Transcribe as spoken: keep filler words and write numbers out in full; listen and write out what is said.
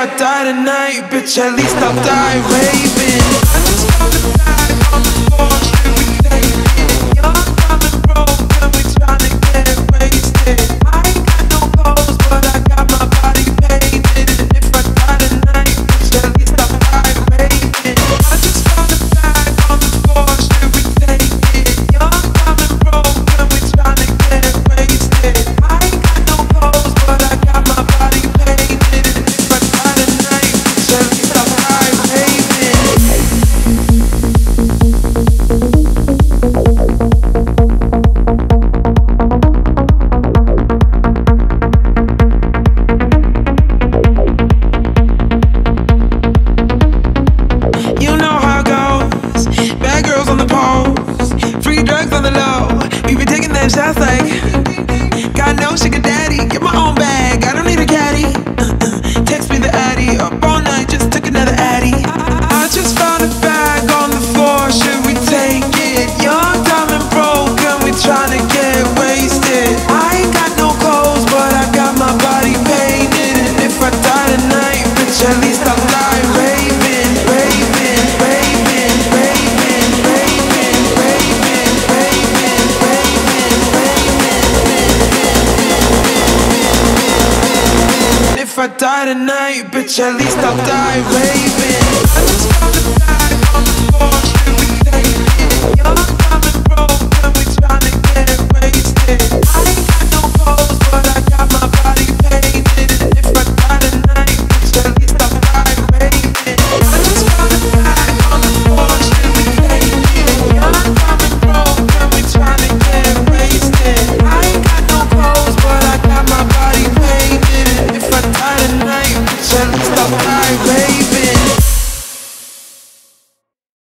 I die tonight, bitch, at least I'll die raving. I just wanna die on the floor, should we take it? Young, dumb and broke, and we tryna get wasted. I ain't got no clothes, but I got my body painted. And if I die tonight, bitch, at least I'll die raving. I just wanna die on the floor, should we take it? Young, dumb and broke, and we tryna get wasted. I ain't got no clothes, but I got my body painted. And if I die tonight, bitch, at least I'll die raving. You know how it goes. Bad girls on the poles, free drugs on the low. We be taking them shots like God knows sugar daddy. Get my own bag, I don't need a caddy. Uh-uh. Text me the addy. Up all night, just took another addy. I just found a bag on the floor. Should we take it? Young, dumb and broke, and we tryna get wasted. I ain't got no clothes, but I got my body painted. And if I die tonight, bitch, at least I'll die raving, raving, raving, raving, raving, raving, raving, raving, raving. If I die tonight, bitch, at least I'll die raving. I just wanna die on the floor, should we take it? Young, dumb and broke, and we tryna get wasted. I ain't got no clothes, but I got my body painted. And if I die tonight, bitch, at least I'll die raving. I just wanna die on the floor, should we take it? Young, dumb and broke, and we tryna get wasted. I ain't got no clothes, but I got my body painted. And if I die tonight, bitch, at least I'll die raving.